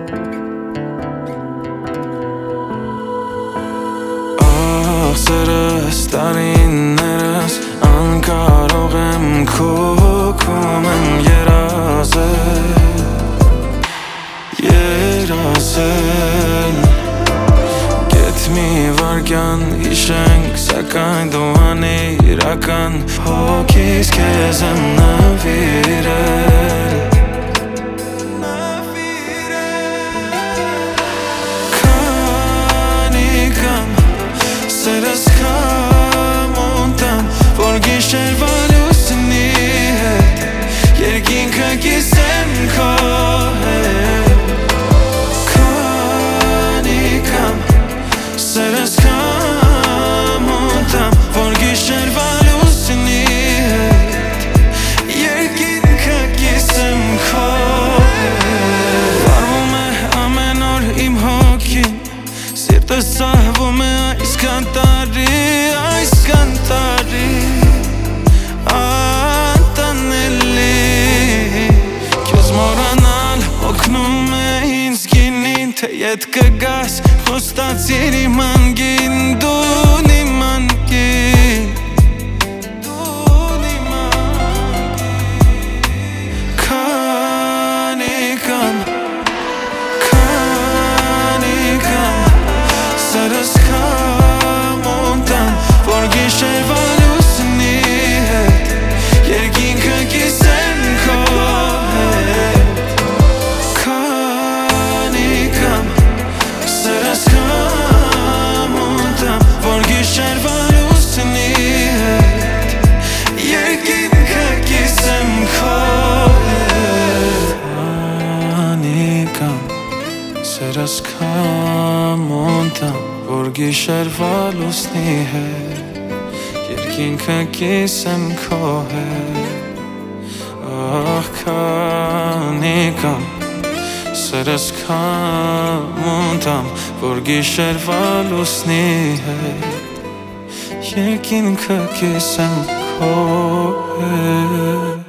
Սրս տարիներս անկարող եմ քո կոմեմ երազել Գետ մի վարկյան հիշենք սակայն դու անիրական հոգիս քեզ եմ նվիրել Սերս կամոնտամ, որ գիշերվա լուսնի հետ Երկինքը կիսեմ քո հետ Քանի կամ Սերս կամոնտամ, որ գիշերվա լուսնի հետ Երկինքը կիսեմ քո հետ Վարվում է ամեն օր իմ հոգին Սիրտս սահվում է այս կանտարի անտանելի Քեզ մոռանալ օգնում է ինձ գինին Թե ետ կգաս խոստացիր իմ անգին Դու իմ անգին Քանի կամ Սերս կամոնտամ, որ գիշերվա լուսնի հետ Երկինքը կիսեմ քո հետ Քանի կամ Սերս կամոնտամ, որ գիշերվա լուսնի հետ Երկինքը կիսեմ քո հետ Քանի կամ Սերս կամոնտամ, որ գիշերվա լուսնի հետ Երկինքը կիսեմ քո հետ Ահ քանի կամ Սերս կամոնտամ, որ գիշերվա լուսնի հետ Երկինքը կիսեմ քո հետ